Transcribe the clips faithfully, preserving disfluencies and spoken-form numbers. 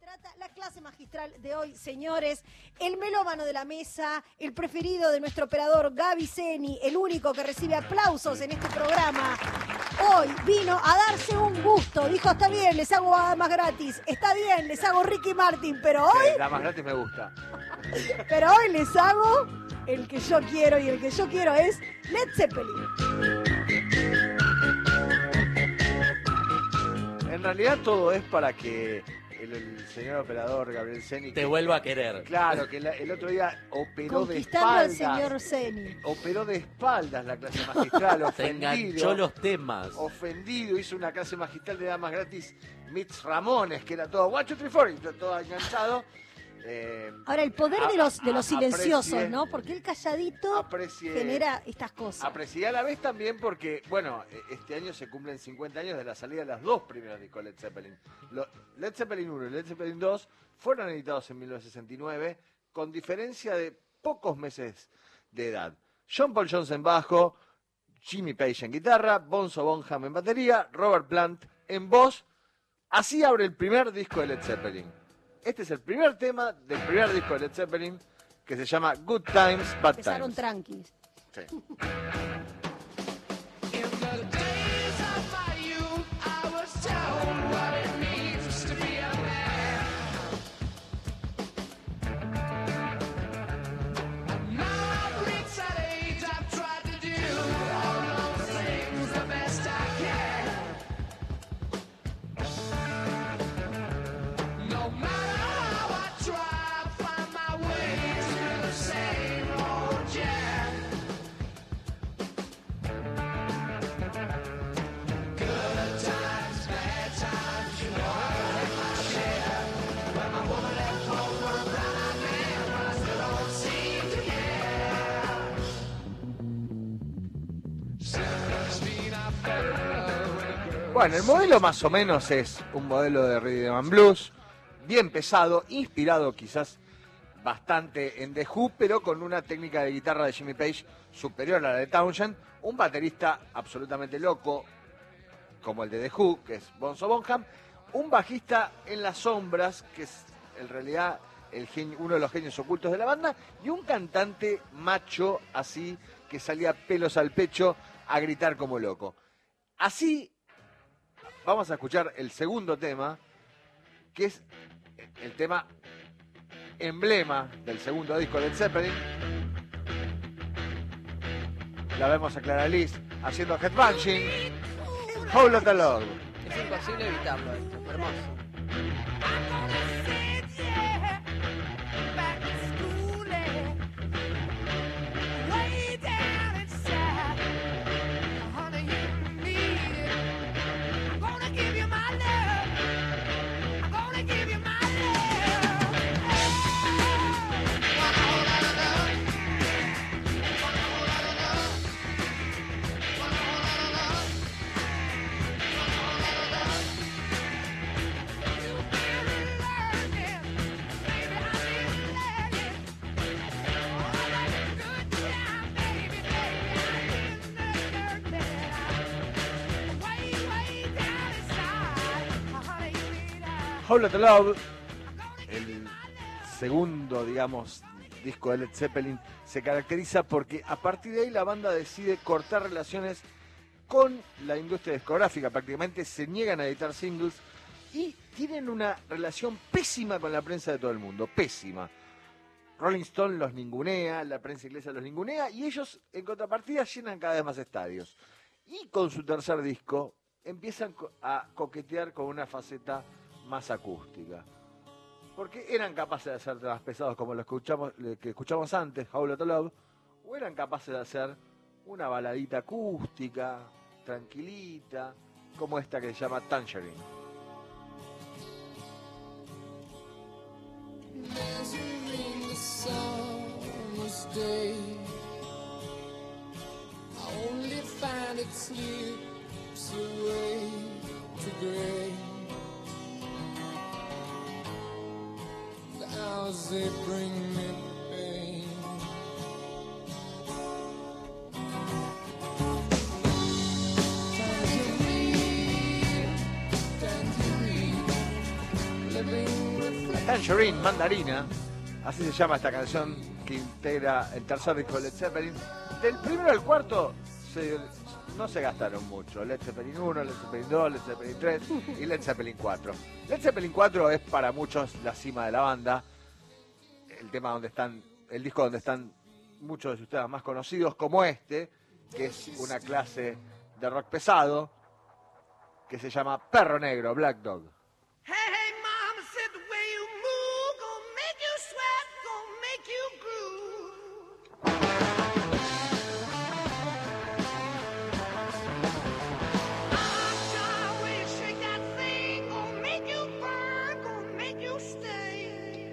trata la clase magistral de hoy, señores. El melómano de la mesa, el preferido de nuestro operador Gaby Zeni, el único que recibe aplausos en este programa. Hoy vino a darse un gusto. Dijo, está bien, les hago damas gratis. Está bien, les hago Ricky Martin, pero hoy... Sí, damas gratis me gusta. Pero hoy les hago el que yo quiero, y el que yo quiero es Led Zeppelin. En realidad todo es para que el, el señor operador Gabriel Zeni te que, vuelva a querer. Claro, que la, el otro día operó de Conquistando al espaldas. señor Zeni. Operó de espaldas la clase magistral, Te ofendido. enganchó los temas. Ofendido, hizo una clase magistral de damas gratis, Mitch Ramones, que era todo one, two, three, four, y todo enganchado. Eh, Ahora, el poder a, de los, de los a, silenciosos, aprecie, ¿no? Porque el calladito aprecie, genera estas cosas. Aprecié a la vez también porque, bueno, este año se cumplen cincuenta años de la salida de los dos primeros discos de Led Zeppelin. Lo, Led Zeppelin uno y Led Zeppelin dos fueron editados en mil novecientos sesenta y nueve con diferencia de pocos meses de edad. John Paul Jones en bajo, Jimmy Page en guitarra, Bonzo Bonham en batería, Robert Plant en voz. Así abre el primer disco de Led Zeppelin. Este es el primer tema del primer disco de Led Zeppelin, que se llama Good Times, Bad Empezaron Times. tranquis. Sí. Bueno, el modelo más o menos es un modelo de Rhythm and Blues, bien pesado, inspirado quizás bastante en The Who, pero con una técnica de guitarra de Jimmy Page superior a la de Townshend, un baterista absolutamente loco, como el de The Who, que es Bonzo Bonham, un bajista en las sombras, que es en realidad el genio, uno de los genios ocultos de la banda, y un cantante macho así, que salía pelos al pecho a gritar como loco. Así vamos a escuchar el segundo tema, que es el tema emblema del segundo disco de Led Zeppelin. La vemos a Clara Liz haciendo headbanging. Whole Lotta Love. Es imposible evitarlo esto, hermoso. Whole Lotta Love, el segundo, digamos, disco de Led Zeppelin, se caracteriza porque a partir de ahí la banda decide cortar relaciones con la industria discográfica. Prácticamente se niegan a editar singles y tienen una relación pésima con la prensa de todo el mundo, pésima. Rolling Stone los ningunea, la prensa inglesa los ningunea, y ellos, en contrapartida, llenan cada vez más estadios. Y con su tercer disco empiezan a coquetear con una faceta más acústica, porque eran capaces de hacer temas pesados como los que escuchamos, que escuchamos antes, Whole Lotta Love, o eran capaces de hacer una baladita acústica, tranquilita, como esta que se llama Tangerine. Hours they bring me pain. Tangerine, tangerine, let me Tangerine, mandarina, así se llama esta canción que integra el tercer disco de Led Zeppelin. Del primero al cuarto se, no se gastaron mucho. Led Zeppelin uno, Led Zeppelin dos, Led Zeppelin tres y Led Zeppelin cuatro. Led Zeppelin cuatro es para muchos la cima de la banda. El tema donde están, el disco donde están muchos de sus temas más conocidos, como este, que es una clase de rock pesado, que se llama Perro Negro, Black Dog. Hey, hey, mama said the way you move gonna make you sweat, gonna make you groove. Ah, child, way you shake that thing gonna make you burn, gonna make you stay.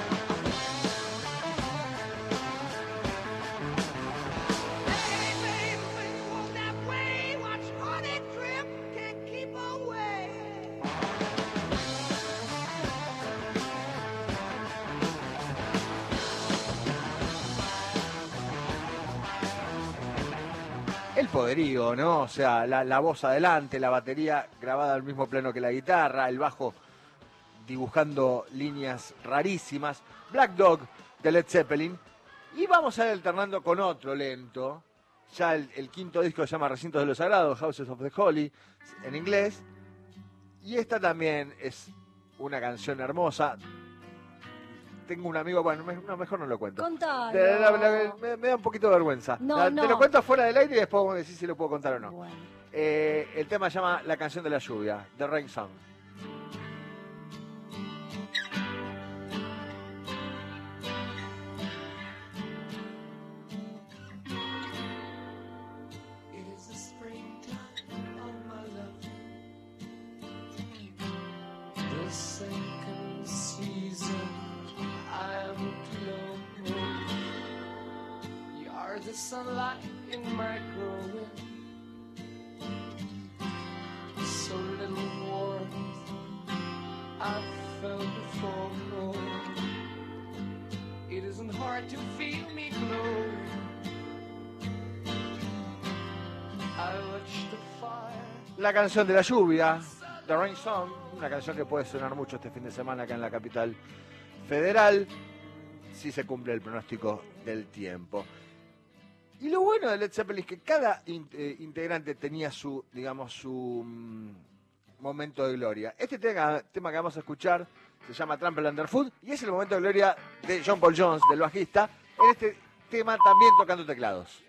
Hey, baby, when you walk that way, watch honey drip, can't keep away. El poderío, ¿no? O sea, la, la voz adelante, la batería grabada al mismo plano que la guitarra, el bajo dibujando líneas rarísimas. Black Dog de Led Zeppelin. Y vamos a ir alternando con otro lento. Ya el, el quinto disco se llama Recintos de lo Sagrado, Houses of the Holy, en inglés. Y esta también es una canción hermosa. Tengo un amigo, bueno, me- no, mejor no lo cuento. Contalo. De- la- la- me, me da un poquito de vergüenza. No, La- no. Te lo cuento fuera del aire y después vos me decís si lo puedo contar o no. Bueno. Eh, el tema se llama La canción de la lluvia, The Rain Song. It is the springtime of my love. The second season I am glowing. You are the sunlight in my growing. So little warmth I felt before. It isn't hard to feel me glow. I watch the fire. La canción de la lluvia, The Rain Song, una canción que puede sonar mucho este fin de semana acá en la capital federal, si se cumple el pronóstico del tiempo. Y lo bueno de Led Zeppelin es que cada in- eh, integrante tenía su, digamos, su mm, momento de gloria. Este tema, tema que vamos a escuchar se llama Trample Underfoot y es el momento de gloria de John Paul Jones, del bajista, en este tema también tocando teclados.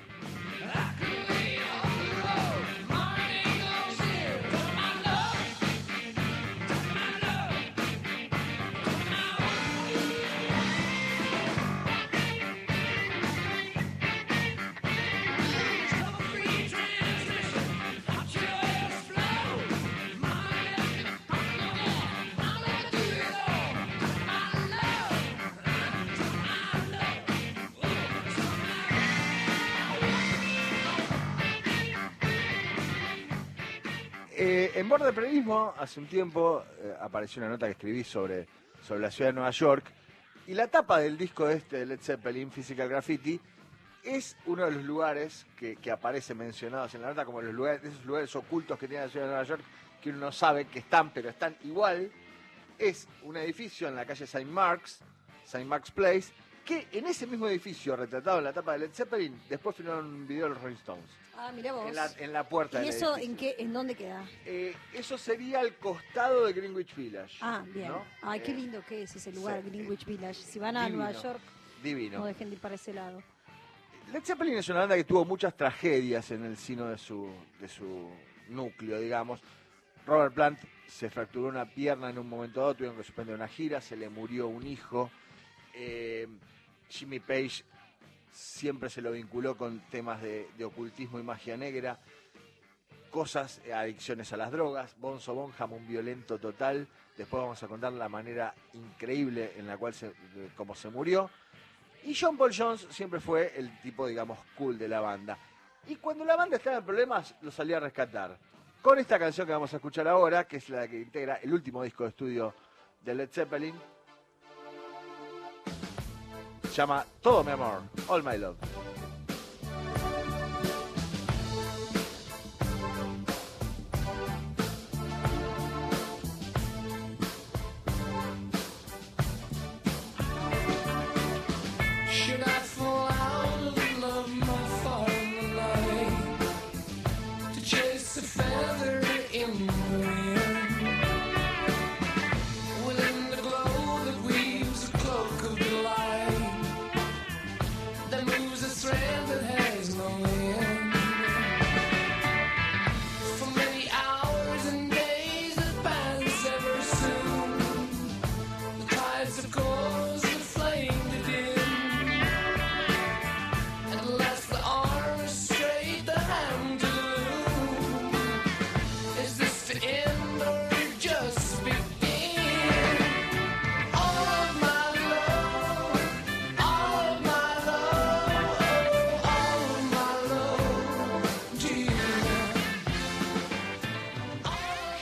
Eh, en Borde Periodismo, hace un tiempo, eh, apareció una nota que escribí sobre, sobre la ciudad de Nueva York, y la tapa del disco este de Led Zeppelin, Physical Graffiti, es uno de los lugares que, que aparece mencionados en la nota como los lugares, esos lugares ocultos que tiene la ciudad de Nueva York, que uno no sabe que están, pero están igual. Es un edificio en la calle Saint Mark's, Saint Mark's Place, que en ese mismo edificio, retratado en la tapa de Led Zeppelin, después filmaron un video de los Rolling Stones. Ah, mirá vos. En la, en la puerta ¿Y del eso edificio. en qué, en dónde queda? Eh, eso sería al costado de Greenwich Village. Ah, bien. ¿no? Ay, qué Eh, lindo que es ese lugar, sí. Greenwich Village. Si van a Divino. Nueva York, Divino. no dejen de ir para ese lado. Led Zeppelin es una banda que tuvo muchas tragedias en el seno de su, de su núcleo, digamos. Robert Plant se fracturó una pierna en un momento dado, tuvieron que suspender una gira, se le murió un hijo. Eh, Jimmy Page siempre se lo vinculó con temas de, de ocultismo y magia negra, cosas, eh, adicciones a las drogas. Bonzo Bonham, un violento total. Después vamos a contar la manera increíble en la cual se, de cómo se murió. Y John Paul Jones siempre fue el tipo, digamos, cool de la banda. Y cuando la banda estaba en problemas, lo salía a rescatar. Con esta canción que vamos a escuchar ahora, que es la que integra el último disco de estudio de Led Zeppelin, se llama Todo mi amor, All My Love.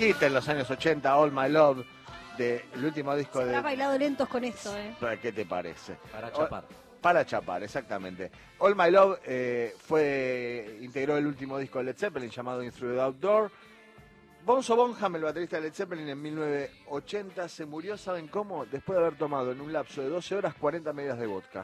hit en los años ochenta, All My Love, del último disco Habrás de... bailado lentos con esto, ¿eh? ¿Qué te parece? Para chapar. Para chapar, exactamente. All My Love eh, fue integró el último disco de Led Zeppelin llamado In Through the Outdoor. Bonzo Bonham, el baterista de Led Zeppelin, en mil novecientos ochenta se murió, ¿saben cómo? Después de haber tomado en un lapso de doce horas cuarenta medidas de vodka.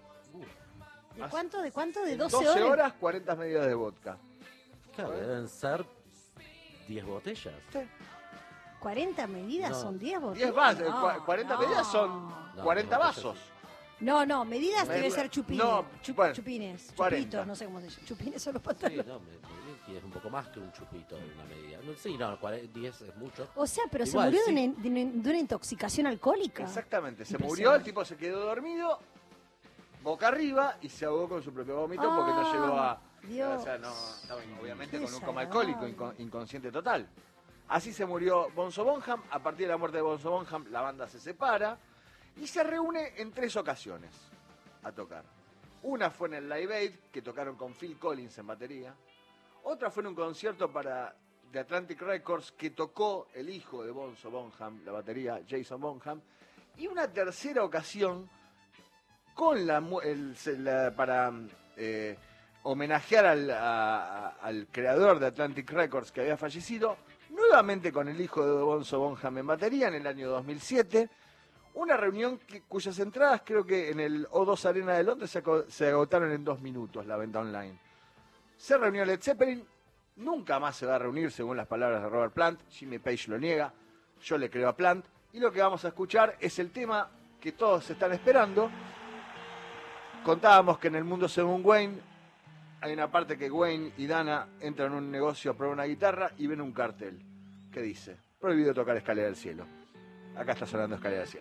¿De cuánto? ¿De cuánto? ¿De doce, doce horas? horas, cuarenta medidas de vodka. Claro, deben ser diez botellas. ¿cuarenta medidas No. son diez botellas? diez vasos, No, cua- cuarenta no. medidas son No, cuarenta no, vasos. No, no, medidas Medida- debe ser chupines. no, Chup- bueno, chupines, cuarenta. chupitos, no sé cómo se llama. Chupines son los Sí, pantalones. no, me, me- es un poco más que un chupito de una medida. No, sí, no, cuare- diez es mucho. O sea, pero Igual, se murió sí. de, una, de una- de una intoxicación alcohólica. Exactamente, se Impresionante. murió, el tipo se quedó dormido, boca arriba, y se ahogó con su propio vómito porque no Ah, llegó a... Dios. O sea, no, estaba obviamente Qué con un coma desagradable. alcohólico, inco- inconsciente total. Así se murió Bonzo Bonham. A partir de la muerte de Bonzo Bonham, la banda se separa y se reúne en tres ocasiones a tocar. Una fue en el Live Aid, que tocaron con Phil Collins en batería. Otra fue en un concierto para de Atlantic Records, que tocó el hijo de Bonzo Bonham, la batería, Jason Bonham. Y una tercera ocasión con la, mu- el- se- la- para eh, homenajear al, a- a- al creador de Atlantic Records que había fallecido, nuevamente con el hijo de Bonzo Bonham en batería en el año dos mil siete. Una reunión que, cuyas entradas creo que en el O dos Arena de Londres se, aco- se agotaron en dos minutos, la venta online. Se reunió Led Zeppelin, nunca más se va a reunir según las palabras de Robert Plant. Jimmy Page lo niega, yo le creo a Plant. Y lo que vamos a escuchar es el tema que todos están esperando. Contábamos que en el mundo según Wayne hay una parte que Wayne y Dana entran en un negocio a probar una guitarra y ven un cartel que dice: prohibido tocar Escalera del Cielo. Acá está sonando Escalera del Cielo.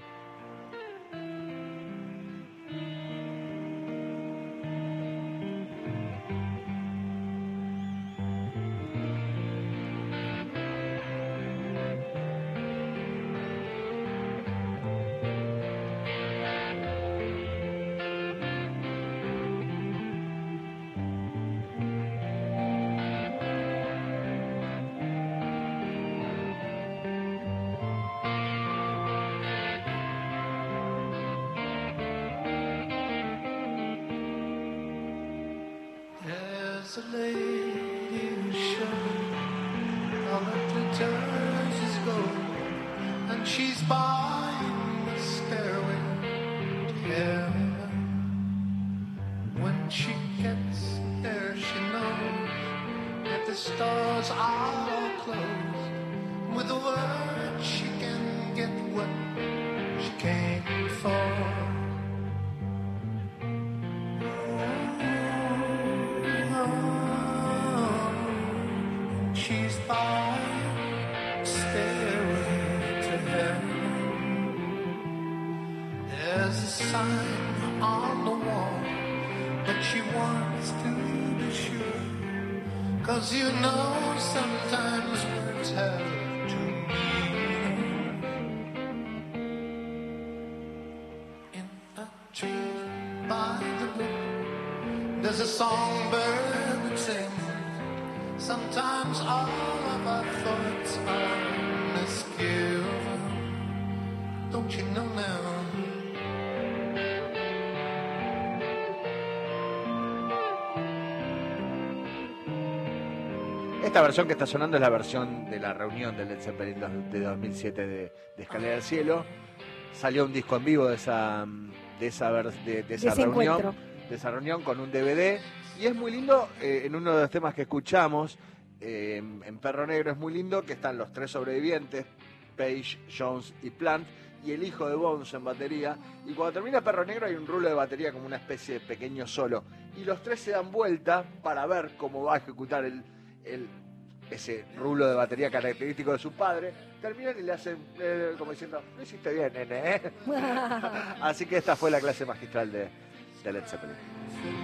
There's a lady who's sure all of the touch is gold, and she's buying the stairway to heaven. When she gets there, she knows that the stars are all closed. With a word, she can get what she came for. She's by stairway to heaven. There's a sign on the wall, but she wants to be sure. Cause you know sometimes words have two meanings. In a tree by the brook, there's a songbird that sings. Sometimes all of our thoughts are misgiven. Don't you know now? Esta versión que está sonando es la versión de la reunión del Led Zeppelin dos- de dos mil siete de, de Escalera del Cielo. Salió un disco en vivo de esa, de esa, vers- de, de esa ese reunión, encuentro. de esa reunión con un D V D. Y es muy lindo, eh, en uno de los temas que escuchamos, eh, en, en Perro Negro es muy lindo, que están los tres sobrevivientes, Page, Jones y Plant, y el hijo de Bonzo en batería. Y cuando termina Perro Negro hay un rulo de batería como una especie de pequeño solo. Y los tres se dan vuelta para ver cómo va a ejecutar el, el- ese rulo de batería característico de su padre. Terminan y le hacen eh, como diciendo: lo hiciste bien, nene, ¿eh?". Así que esta fue la clase magistral de, de Led Zeppelin.